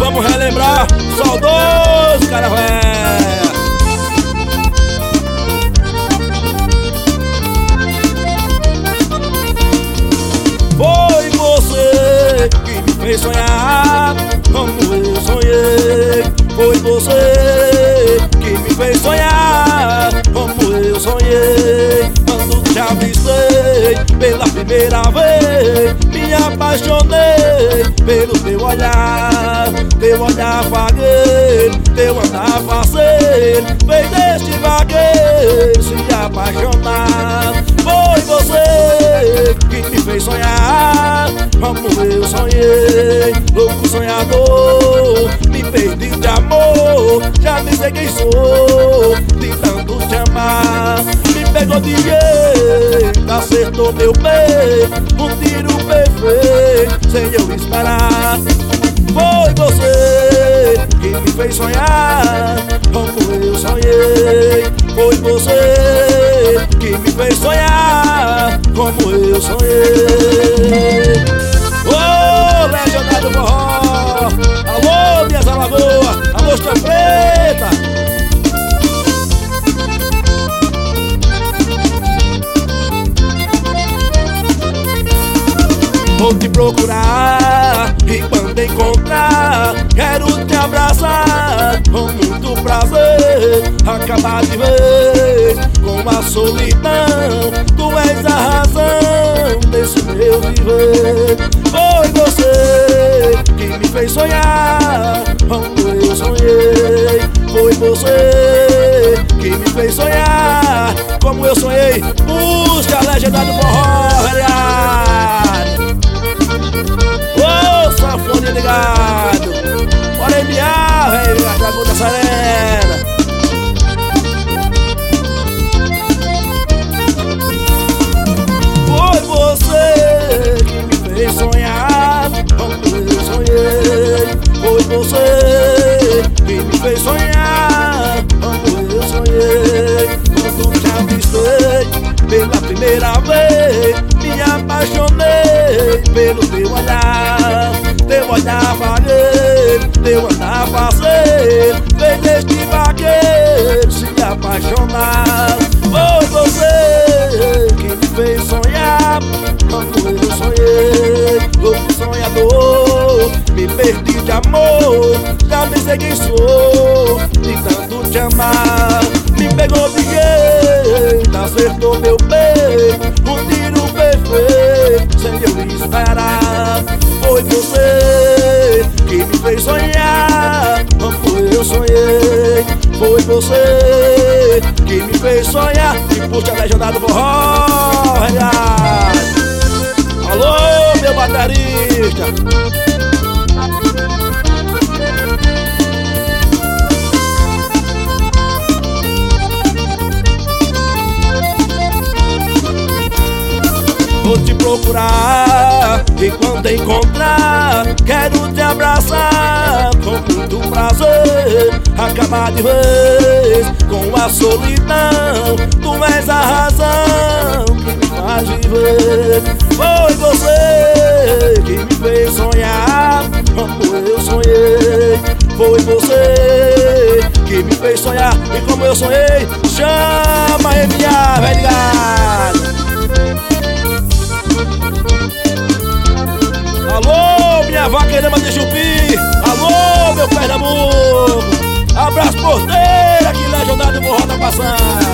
vamos relembrar o saudoso Carnaval. Foi você que me fez sonhar como eu sonhei. Foi você que me fez sonhar como eu sonhei. Quando te avistei pela primeira vez, me apaixonei pelo teu olhar vagueiro, teu andar faceiro, fez deste vagueiro se apaixonar. Foi você que me fez sonhar como eu sonhei. Louco sonhador, me perdi de amor, já nem sei quem sou, de tanto te amar. Me pegou de jeito, acertou meu peito, um tiro perfeito, sem eu esperar. Foi você que me fez sonhar como eu sonhei. Foi você que me fez sonhar como eu sonhei. Ô, legendário forró, alô, minhas alagoas, alô, Preta. Vou te procurar e quando encontrar, quero te abraçar com muito prazer. Acabar de vez com a solidão, tu és a razão desse meu viver. Foi você que me fez sonhar como eu sonhei. Foi você que me fez sonhar como eu sonhei. Busca a legenda do forró, velhado. Ô, sanfone ligado, bora enviar, velho, a Dragão da Serena. Foi você que me fez sonhar como eu sonhei. Foi você que me fez sonhar como eu sonhei. Quando te avistei pela primeira vez, me apaixonei pelo teu olhar vagueiro, teu andar faceiro, fez deste vagueiro se apaixonar. Foi você que me fez sonhar como eu sonhei. Louco sonhador, me perdi de amor, já nem sei quem sou, de tanto te amar. Me pegou de jeito, acertou meu peito, um tiro perfeito, sem eu esperar. Foi você que me fez sonhar como eu sonhei. Foi você que me fez sonhar. E puxa a legenda do forró, regado. Alô, meu baterista. Vou te procurar e quando encontrar, quero te abraçar com muito prazer. Acabar de vez com a solidão, tu és a razão que me faz viver. Foi você que me fez sonhar como eu sonhei. Foi você que me fez sonhar e como eu sonhei. Chama M.A., vai ligado. Alô, minha vaqueirama de Chupi. Alô, meu Pernambuco. Abraço porteira, que legendário forró tá passando.